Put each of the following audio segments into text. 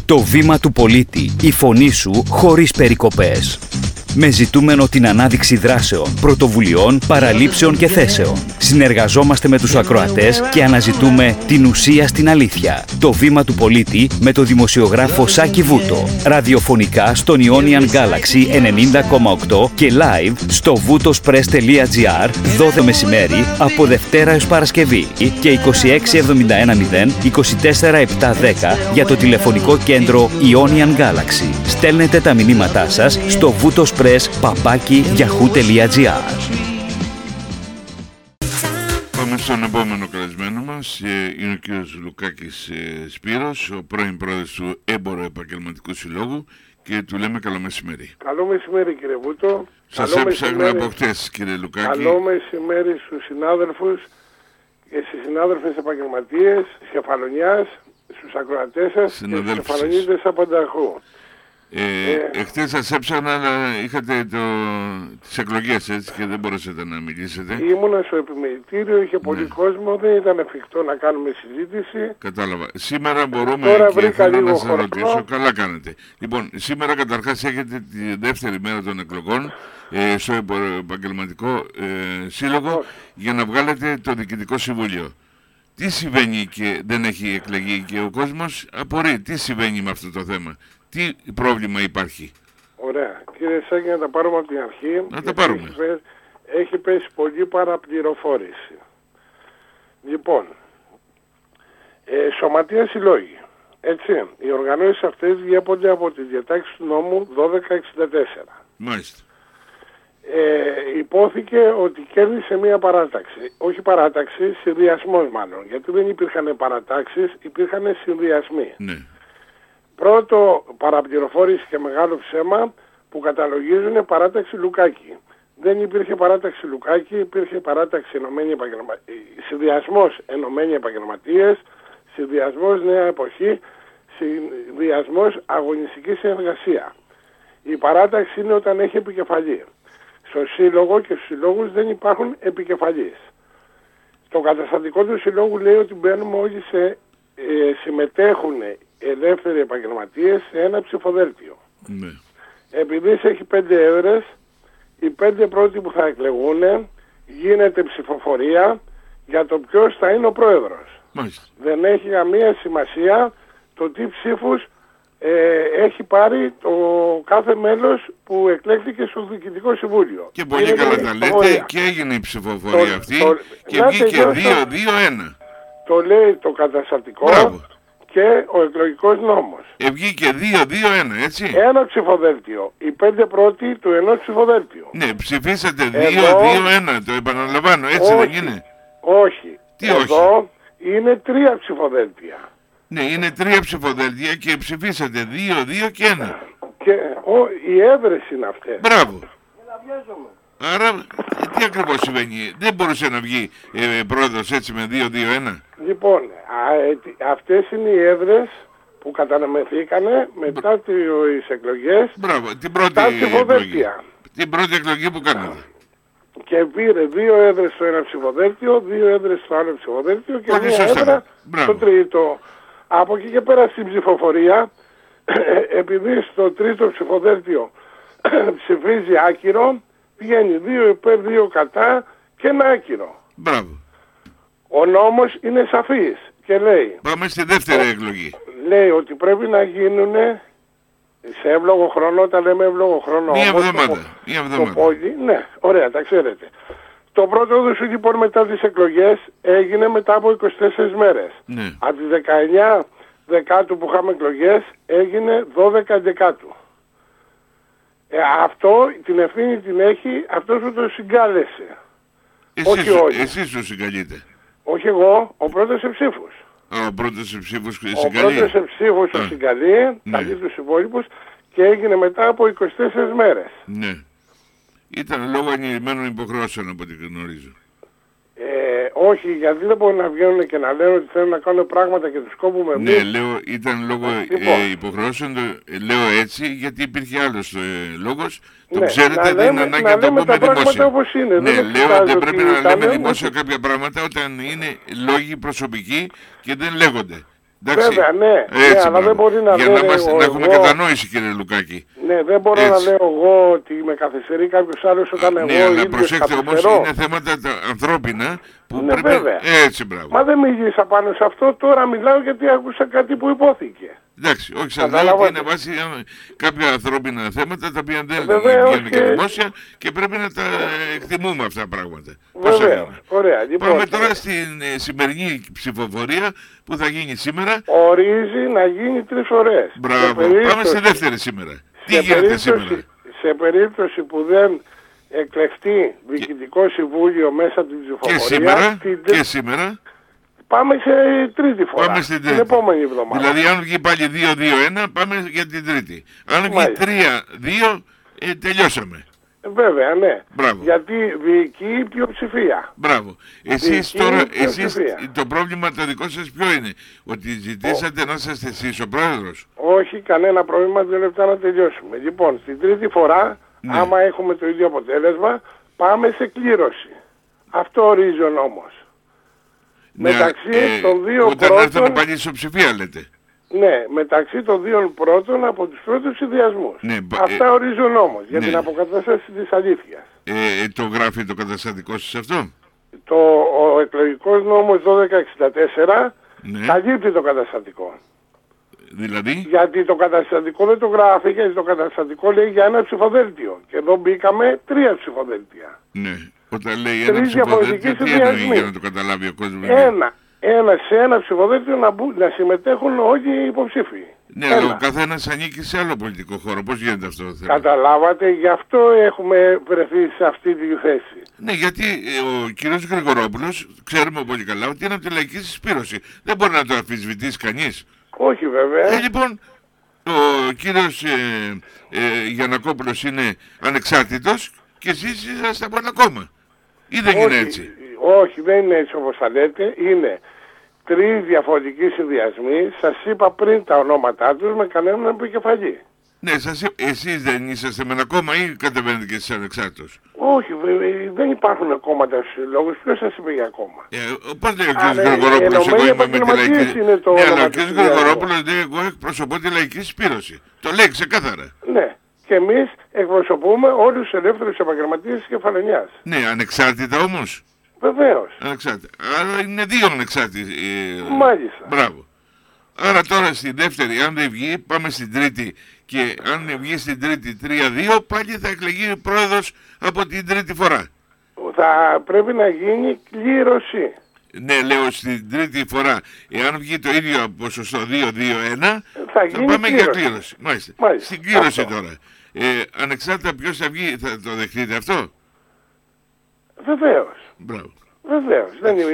Το βήμα του πολίτη, η φωνή σου χωρίς περικοπές. Με ζητούμενο την ανάδειξη δράσεων, πρωτοβουλειών, παραλήψεων και θέσεων. Συνεργαζόμαστε με τους ακροατές και αναζητούμε την ουσία στην αλήθεια. Το βήμα του πολίτη με το δημοσιογράφο Σάκη Βούτο. Ραδιοφωνικά στον Ionian Galaxy 90,8 και live στο voutospress.gr 12 μεσημέρι από Δευτέρα έως Παρασκευή και 26710 24710 για το τηλεφωνικό κέντρο Ionian Galaxy. Στέλνετε τα μηνύματά σας στο voutospress@yahoo.gr. Πάμε στον επόμενο καλεσμένο μας. Είναι ο κύριος Λουκάκης Σπύρος, ο πρώην πρόεδρος του Έμπορο Επαγγελματικού Συλλόγου, και του λέμε καλό μεσημέρι. Καλό μεσημέρι, κύριε Βούτο. Σας έψαχνα από χτες, κύριε Λουκάκη. Καλό μεσημέρι στους συνάδελφους και στις συνάδελφες επαγγελματίες της Κεφαλονιάς, στους ακροατές σας και στους κεφαλονίτες από Ανταρχού. Εχθές σας έψαχνα, αλλά είχατε τις εκλογές, έτσι, και δεν μπορέσατε να μιλήσετε. Ήμουνα στο επιμελητήριο, είχε πολύ κόσμο, δεν ήταν εφικτό να κάνουμε συζήτηση. Κατάλαβα. Σήμερα μπορούμε, τώρα και θέλω να σας χρόνο. ρωτήσω, καλά κάνετε. Λοιπόν, σήμερα καταρχάς έχετε τη δεύτερη μέρα των εκλογών στο Επαγγελματικό Σύλλογο για να βγάλετε το Διοικητικό Συμβούλιο. Τι συμβαίνει και δεν έχει εκλεγεί και ο κόσμος απορεί? Τι συμβαίνει με αυτό το θέμα? Τι πρόβλημα υπάρχει? Ωραία. Κύριε Σάκη, να τα πάρουμε από την αρχή. Να τα πάρουμε. Έχει πέσει πολύ παραπληροφόρηση. Λοιπόν, σωματεία συλλόγοι. Έτσι, οι οργανώσεις αυτές διέπονται από τις διατάξεις του νόμου 1264. Μάλιστα. Υπόθηκε ότι κέρδισε μία παράταξη. Όχι παράταξη, συνδυασμός μάλλον. Γιατί δεν υπήρχαν παρατάξεις, υπήρχαν συνδυασμοί. Ναι. Πρώτο, παραπληροφόρηση και μεγάλο ψέμα που καταλογίζουν παράταξη Λουκάκη. Δεν υπήρχε παράταξη Λουκάκη, υπήρχε παράταξη συνδυασμός ενωμένοι επαγγελματίες, συνδυασμός νέα εποχή, συνδυασμός αγωνιστική συνεργασία. Η παράταξη είναι όταν έχει επικεφαλή. Στο σύλλογο και στους συλλόγους δεν υπάρχουν επικεφαλής. Το καταστατικό του συλλόγου λέει ότι μπαίνουμε όλοι συμμετέχουν ελεύθεροι επαγγελματίες σε ένα ψηφοδέλτιο. Ναι. Επειδή έχει 5 έδρες, οι 5 πρώτοι που θα εκλεγούν γίνεται ψηφοφορία για το ποιος θα είναι ο πρόεδρος. Μάλιστα. Δεν έχει καμία σημασία το τι ψήφους έχει πάρει το κάθε μέλος που εκλέχθηκε στο Διοικητικό Συμβούλιο. Και πολύ καλά τα λέτε, και έγινε η ψηφοφορία αυτή και βγήκε 2-2-1. Το λέει το καταστατικό. Μπράβο. Και ο εκλογικός νόμος. Βγήκε 2-2-1, έτσι. Ένα ψηφοδέλτιο. Οι 5 πρώτοι του ενός ψηφοδέλτιου. Ναι, ψηφίσατε 2-2-1, το επαναλαμβάνω, έτσι όχι, δεν είναι? Όχι. Τι εδώ όχι? είναι 3 ψηφοδέλτια. Ναι, είναι 3 ψηφοδέλτια και ψηφίσατε 2-2 και 1. Και οι έδρες είναι αυτές. Μπράβο. Άρα, τι ακριβώς συμβαίνει? Δεν μπορούσε να βγει πρόεδρος έτσι με 2-2-1. Λοιπόν, αυτές είναι οι έδρες που καταναμεθήκανε μετά τις εκλογές. Μπράβο, την πρώτη εκλογή. Την πρώτη εκλογή που κάνατε. Και πήρε 2 έδρες στο ένα ψηφοδέλτιο, 2 έδρες στο άλλο ψηφοδέλτιο και πολύ 1 έδρα στο τρίτο. Από εκεί και πέρα στην ψηφοφορία, επειδή στο τρίτο ψηφοδέλτιο ψηφίζει άκυρο, βγαίνει 2 υπέρ, 2 κατά και ένα άκυρο. Μπράβο. Ο νόμος είναι σαφής και λέει... Πάμε στη δεύτερη εκλογή. Λέει ότι πρέπει να γίνουν σε εύλογο χρόνο, όταν λέμε εύλογο χρόνο... Μία εβδομάδα. Ναι, ωραία, τα ξέρετε. Το πρώτο δουσού λοιπόν μετά τις εκλογές έγινε μετά από 24 μέρες. Ναι. Από τις 19 Δεκάτου που είχαμε εκλογές έγινε 12 Δεκάτου. Αυτό την ευθύνη την έχει αυτός που το συγκάλεσε. Όχι όλοι. Εσείς το συγκαλείτε? Όχι εγώ, ο πρώτος σε ψήφους. Ο πρώτος σε ψήφους συγκαλεί. Ο πρώτος σε ψήφους το συγκαλεί, καλεί τους υπόλοιπους και έγινε μετά από 24 μέρες. Ναι. Ήταν λόγω ανηλυμένων υποχρεώσεων από ό,τι γνωρίζω. Όχι, γιατί δεν μπορούν να βγαίνουν και να λένε ότι θέλουν να κάνουν πράγματα και τους κόβουμε εμείς. Ναι, λέω, ήταν λόγω υποχρεώσεων, λέω έτσι, γιατί υπήρχε άλλος λόγος. Το ξέρετε, δεν είναι ανάγκη να το πούμε δημόσια. Όπως είναι, ναι, λέω ότι πρέπει να λέμε δημόσια κάποια πράγματα όταν είναι λόγοι προσωπικοί και δεν λέγονται. Εντάξει. Βέβαια, ναι, Έτσι, αλλά δεν μπορεί να για λέει να έχουμε κατανόηση, κύριε Λουκάκη. Ναι, δεν μπορώ Έτσι. να λέω εγώ ότι με καθυστερεί κάποιος άλλος όταν Ναι, εγώ αλλά ίδιος προσέξτε όμως, καθυστερώ. είναι θέματα τα ανθρώπινα που Ναι, πρέπει... βέβαια. Έτσι, μπράβο. Μα δεν μίλησα πάνω σε αυτό, τώρα μιλάω γιατί άκουσα κάτι που υπόθηκε. Εντάξει, όχι, σας λέω ότι είναι βάση κάποια ανθρώπινα θέματα τα οποία δεν βγαίνουν και δημόσια και πρέπει να τα εκτιμούμε αυτά τα πράγματα. Βεβαίως, ωραία. Λοιπόν, πάμε τώρα στην σημερινή ψηφοφορία που θα γίνει σήμερα. Ορίζει να γίνει 3 φορές. Μπράβο, πάμε στη δεύτερη σήμερα. Τι γίνεται σήμερα? Σε περίπτωση που δεν εκλεχτεί διοικητικό συμβούλιο μέσα από την ψηφοφορία... Και σήμερα. Πάμε σε τρίτη φορά. Πάμε στην τρίτη. Την επόμενη εβδομάδα. Δηλαδή, αν βγει πάλι 2-2-1, πάμε για την τρίτη. Αν βγει 3-2, τελειώσαμε. Βέβαια, ναι. Μπράβο. Γιατί διοικεί η πλειοψηφία. Μπράβο. Εσείς τώρα, το πρόβλημα το δικό σας ποιο είναι? Ότι ζητήσατε να είσαστε εσείς ο πρόεδρος? Όχι, κανένα πρόβλημα, 2 λεπτά να τελειώσουμε. Λοιπόν, στην τρίτη φορά, άμα έχουμε το ίδιο αποτέλεσμα, πάμε σε κλήρωση. Αυτό ορίζει ο νόμος. Μεταξύ των δύο όταν πρώτων... έρθουμε πάλι ισοψηφία λέτε. Ναι, μεταξύ των δύο πρώτων από τους πρώτους συνδυασμούς. Ναι, αυτά ορίζει ο νόμος για την αποκατάσταση της αλήθειας. Το γράφει το καταστατικό σας αυτό? Ο εκλογικός νόμος 1264 καλύπτει το καταστατικό. Δηλαδή? Γιατί το καταστατικό δεν το γράφει, γιατί το καταστατικό λέει για ένα ψηφοδέλτιο. Και εδώ μπήκαμε 3 ψηφοδέλτια. Ναι. Όταν λέει ένα ψηφοδέλτιο, τι εννοεί για να το καταλάβει ο κόσμος? Σε ένα ψηφοδέλτιο να συμμετέχουν όλοι οι υποψήφοι. Ναι, αλλά ο καθένας ανήκει σε άλλο πολιτικό χώρο. Πώς γίνεται αυτό το θέμα? Καταλάβατε, γι' αυτό έχουμε βρεθεί σε αυτή τη θέση. Ναι, γιατί ο κύριος Γρηγορόπουλος, ξέρουμε πολύ καλά ότι είναι από τη λαϊκή συσπήρωση. Δεν μπορεί να το αμφισβητήσει κανείς. Όχι βέβαια. Λοιπόν, ο κύριος Γιαννακόπουλος είναι ανεξάρτητος και εσείς είσαστε από ένα κόμμα. Ή δεν είναι έτσι? Όχι, δεν είναι έτσι όπως θα λέτε. Είναι 3 διαφορετικοί συνδυασμοί. Σας είπα πριν τα ονόματά τους με κανέναν επικεφαλή. Ναι, εσείς δεν είσαστε με ένα κόμμα ή κατεβαίνετε και εσείς ανεξάρτητος? Όχι, δεν υπάρχουν κόμματα στους λόγους. Ποιος σας είπε για κόμμα? Πώς λέει ο κ. Γρηγορόπουλος, εγώ είμαι με τη λαϊκή... Ναι, αλλά ο κ. Γρηγορόπουλος λέει εγώ εκπροσωπώ τη λαϊκή συσπήρωση. Το λέει ξεκάθαρα. Ναι. Και εμείς εκπροσωπούμε όλους τους ελεύθερους επαγγελματίες της Κεφαλαιονιάς. Ναι, ανεξάρτητα όμως. Βεβαίως. Ανεξάρτητα. Άρα είναι 2 ανεξάρτητοι. Μάλιστα. Μπράβο. Άρα τώρα στην δεύτερη, αν δεν βγει, πάμε στην τρίτη. Και αν βγει στην τρίτη 3-2, πάλι θα εκλεγεί πρόεδρος από την τρίτη φορά. Θα πρέπει να γίνει κλήρωση. Ναι, λέω στην τρίτη φορά, εάν βγει το ίδιο ποσοστό 2-2-1, θα πάμε για κλήρωση. Μάλιστα. Στην κλήρωση τώρα. Ανεξάρτητα ποιος θα βγει, θα το δεχτείτε αυτό? Βεβαίως. Μπράβο. Βεβαίως.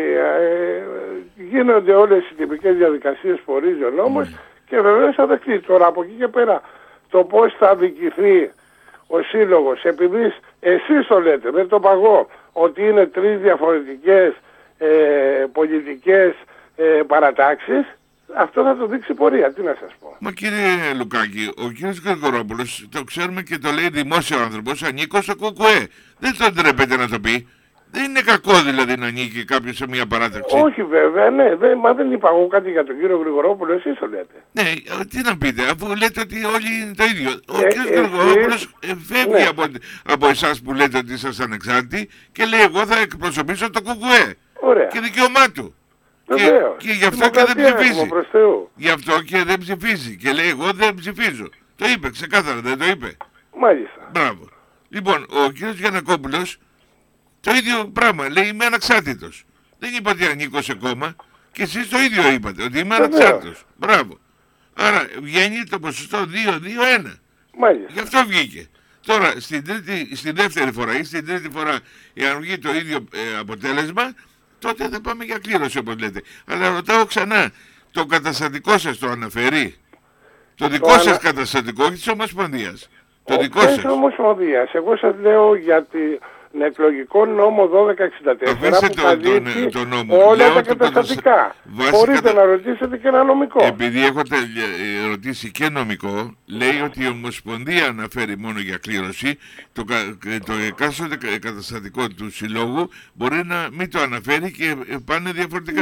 Γίνονται όλες οι τυπικές διαδικασίες που ορίζει ο νόμος και βεβαίως θα δεχτεί. Τώρα από εκεί και πέρα το πώς θα δικηθεί ο σύλλογος, επειδή εσείς το λέτε, δεν το παγώ, ότι είναι 3 διαφορετικές πολιτικές παρατάξεις, αυτό θα το δείξει πορεία. Τι να σας πω? Μα κύριε Λουκάκη, ο κύριος Γρηγορόπουλος, το ξέρουμε και το λέει δημόσιο άνθρωπος, ανήκω στο ΚΚΕ. Δεν το ντρέπεται να το πει. Δεν είναι κακό δηλαδή να ανήκει κάποιος σε μια παράταξη. Όχι βέβαια, ναι. Μα δεν είπα εγώ κάτι για τον κύριο Γρηγορόπουλο, εσείς το λέτε. Ναι, τι να πείτε, αφού λέτε ότι όλοι είναι το ίδιο. Ο κύριος Γρηγορόπουλος φεύγει από εσάς που λέτε ότι είσαστε ανεξάρτητοι και λέει εγώ θα εκπροσωπήσω το ΚΚΕ. Ωραία. Και δικαίωμά του. Και γι' αυτό και δεν ψηφίζει. Γι' αυτό και δεν ψηφίζει. Και λέει εγώ δεν ψηφίζω. Το είπε ξεκάθαρα, δεν το είπε? Μάλιστα. Μπράβο. Λοιπόν, ο κύριος Γιαννακόπουλος το ίδιο πράγμα λέει είμαι ανεξάρτητος. Δεν είπα ότι ανήκω σε κόμμα και εσείς το ίδιο είπατε, ότι είμαι ανεξάρτητος. Μπράβο. Άρα βγαίνει το ποσοστό 2-2-1. Μάλιστα. Γι' αυτό βγήκε. Τώρα στην δεύτερη φορά ή στην τρίτη φορά, εάν βγει το ίδιο αποτέλεσμα, τότε θα πάμε για κλήρωση όπως λέτε. Αλλά ρωτάω ξανά, το καταστατικό σας το αναφέρει? Το δικό σας καταστατικό, όχι της Ομοσπονδίας. Το δικό σας. Της Ομοσπονδίας. Εγώ σας λέω για τον εκλογικό νόμο 1264 που καλύπτει όλα τα καταστατικά. Μπορείτε να ρωτήσετε και ένα νομικό. Επειδή έχω ρωτήσει και νομικό, λέει ότι η Ομοσπονδία αναφέρει μόνο για κλήρωση, το εκάστοτε καταστατικό του συλλόγου μπορεί να μην το αναφέρει και πάνε διαφορετικά.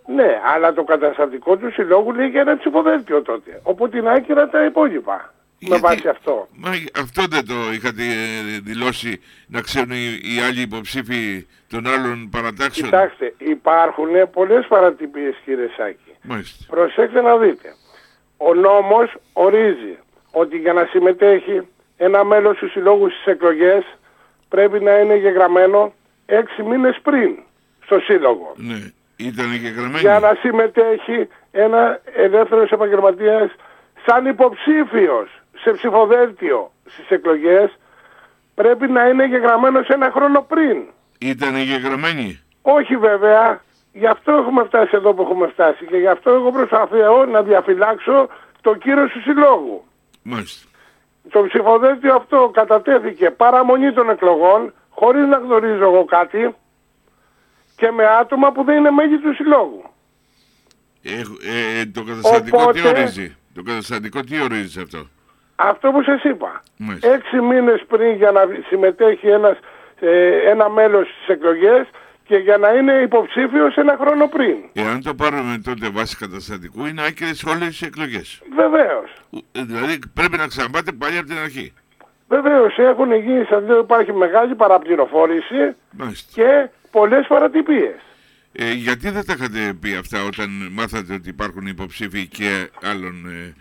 Ναι, αλλά το καταστατικό του συλλόγου λέει για ένα ψηφοδέλτιο τότε. Οπότε είναι άκυρα τα υπόλοιπα. Με βάση αυτό. Μα αυτό δεν το είχατε δηλώσει, να ξέρουν οι άλλοι υποψήφοι των άλλων παρατάξεων? Κοιτάξτε, υπάρχουν πολλές παρατυπίες, κύριε Σάκη. Μάλιστα. Προσέξτε να δείτε. Ο νόμος ορίζει ότι για να συμμετέχει ένα μέλος του συλλόγου στις εκλογές πρέπει να είναι εγγεγραμμένο 6 μήνες πριν στο σύλλογο. Ναι, ήταν εγγεγραμμένοι. Για να συμμετέχει ένα ελεύθερος επαγγελματίας σαν υποψήφιος σε ψηφοδέλτιο στις εκλογές πρέπει να είναι εγγεγραμμένος 1 χρόνο πριν. Ήταν εγγεγραμμένοι? Όχι βέβαια. Γι' αυτό έχουμε φτάσει εδώ που έχουμε φτάσει και γι' αυτό εγώ προσπαθώ να διαφυλάξω το κύρος του συλλόγου. Μάλιστα. Το ψηφοδέλτιο αυτό κατατέθηκε παραμονή των εκλογών, χωρίς να γνωρίζω εγώ κάτι και με άτομα που δεν είναι μέλη του συλλόγου. Το καταστατικό Οπότε, τι ορίζει? Το καταστατικό τι ορίζει αυτό? Αυτό που σας είπα. Μάλιστα. 6 μήνες πριν για να συμμετέχει ένα μέλος στις εκλογές και για να είναι υποψήφιος 1 χρόνο πριν. Εάν το πάρουμε τότε βάση καταστατικού, είναι άκυρες όλες τις εκλογές. Βεβαίως. Δηλαδή πρέπει να ξαναπάτε πάλι από την αρχή. Βεβαίως έχουν γίνει, σας λέω, υπάρχει μεγάλη παραπληροφόρηση. Μάλιστα. Και πολλές παρατυπίες. Γιατί δεν τα είχατε πει αυτά όταν μάθατε ότι υπάρχουν υποψήφοι και άλλων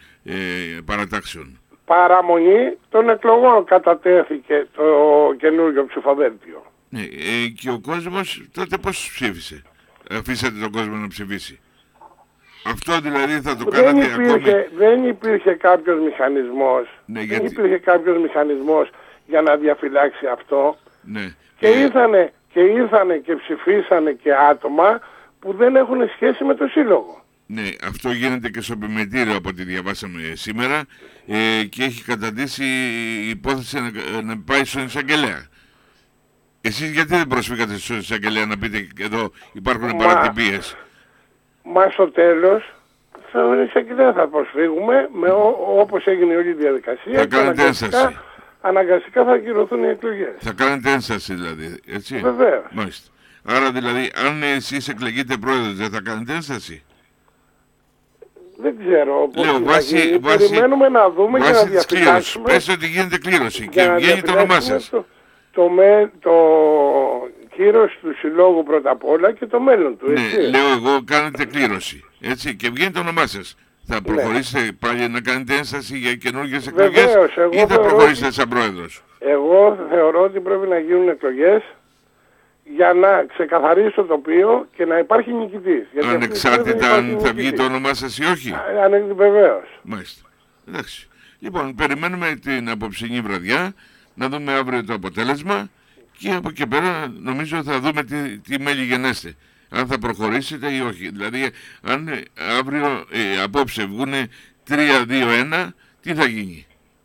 παρατάξεων? Παραμονή των εκλογών κατατέθηκε το καινούργιο ψηφοδέλτιο. Ναι, και ο κόσμος τότε πώς ψήφισε? Αφήσατε τον κόσμο να ψηφίσει? Αυτό δηλαδή θα το κάνατε ακόμη? Δεν υπήρχε κάποιος μηχανισμός. Ναι, δεν υπήρχε κάποιος μηχανισμός για να διαφυλάξει αυτό. Ναι. Και ήρθανε και ψηφίσανε και άτομα που δεν έχουν σχέση με το σύλλογο. Ναι, αυτό γίνεται και στο επιμετήριο από ό,τι διαβάσαμε σήμερα και έχει καταντήσει η υπόθεση να πάει στον εισαγγελέα. Εσείς γιατί δεν προσφύγατε στον εισαγγελέα να πείτε εδώ υπάρχουν παρατυπίες? Μα στο τέλος στον εισαγγελέα θα προσφύγουμε όπως έγινε όλη η διαδικασία. Θα κάνετε ένσταση? Αναγκαστικά θα ακυρωθούν οι εκλογές. Θα κάνετε ένσταση δηλαδή, έτσι? Βεβαίως. Μάλιστα. Άρα δηλαδή αν εσείς εκλεγείτε πρόεδρος δεν θα κάνετε ένσταση? Δεν ξέρω πώς θα γίνει. Βάσει, περιμένουμε να δούμε και να διαφυλάξουμε. Πες ότι γίνεται κλήρωση και βγαίνει το όνομά σας. Το κύρος του συλλόγου πρώτα απ' όλα και το μέλλον του. Ναι, έτσι. λέω εγώ κάνετε κλήρωση, έτσι, και βγαίνει το όνομά σας. Θα προχωρήσετε πάλι να κάνετε ένσταση για καινούργιες εκλογές ή θα προχωρήσετε σαν πρόεδρος? Εγώ θεωρώ ότι πρέπει να γίνουν εκλογές για να ξεκαθαρίσει το τοπίο και να υπάρχει νικητής. Ανεξάρτητα αν θα βγει το όνομά σας ή όχι? Βεβαίως. Μάλιστα. Εντάξει. Λοιπόν, περιμένουμε την απόψινή βραδιά να δούμε αύριο το αποτέλεσμα και από εκεί πέρα νομίζω θα δούμε τι μέλη γενέστε. Αν θα προχωρήσετε ή όχι. Δηλαδή, αν αύριο απόψε βγουν 3-2-1, τι θα γίνει?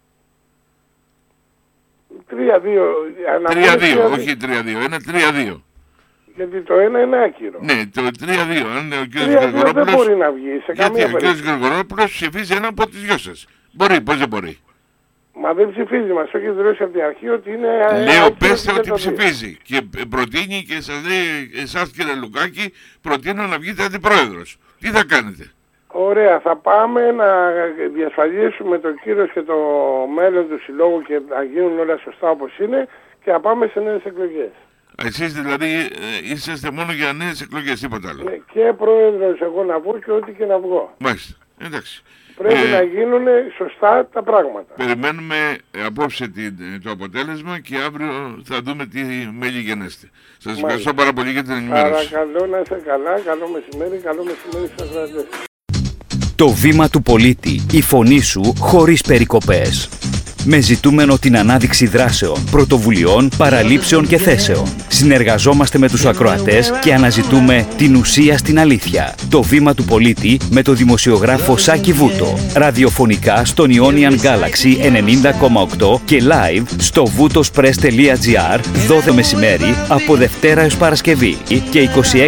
3-2, όχι 3-2-1, 3-2. Γιατί το ένα είναι άκυρο. Ναι, το 3-2. Αν ο κ. 3-2 δεν μπορεί να βγει σε καμία περίπτωση. Γιατί ο κ. Γρηγορόπουλος ψηφίζει ένα από τις δυο σας. Μπορεί, πώς δεν μπορεί? Μα δεν ψηφίζει, μας έχει δηλώσει από την αρχή ότι είναι... Λέω πέστε ότι ψηφίζει και προτείνει και σας λέει εσάς κύριε Λουκάκη προτείνω να βγείτε αντιπρόεδρος. Τι θα κάνετε? Ωραία, θα πάμε να διασφαλίσουμε το κύρος και το μέλλον του συλλόγου και να γίνουν όλα σωστά όπως είναι και να πάμε σε νέες εκλογές. Εσείς δηλαδή είσαστε μόνο για νέες εκλογές, τίποτα άλλο? Ναι, και πρόεδρος εγώ να βγω και ό,τι και να βγω. Μάλιστα, εντάξει. Πρέπει να γίνουν σωστά τα πράγματα. Περιμένουμε απόψε το αποτέλεσμα και αύριο θα δούμε τι μέλη γενέστε. Σας ευχαριστώ πάρα πολύ για την ενημέρωση. Παρακαλώ να είστε καλά, καλό μεσημέρι στους ακροατές. Το βήμα του πολίτη, η φωνή σου χωρίς περικοπές. Με ζητούμενο την ανάδειξη δράσεων, πρωτοβουλειών, παραλήψεων και θέσεων. Συνεργαζόμαστε με τους ακροατές και αναζητούμε την ουσία στην αλήθεια. Το βήμα του πολίτη με το δημοσιογράφο Σάκη Βούτο. Ραδιοφωνικά στον Ionian Galaxy 90,8 και live στο voutospress.gr 12 μεσημέρι από Δευτέρα έως Παρασκευή και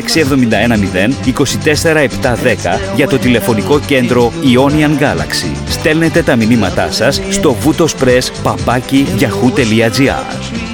2679024710 για το τηλεφωνικό κέντρο Ionian Galaxy. Στέλνετε τα μηνύματά σας στο voutospress@yahoo.gr.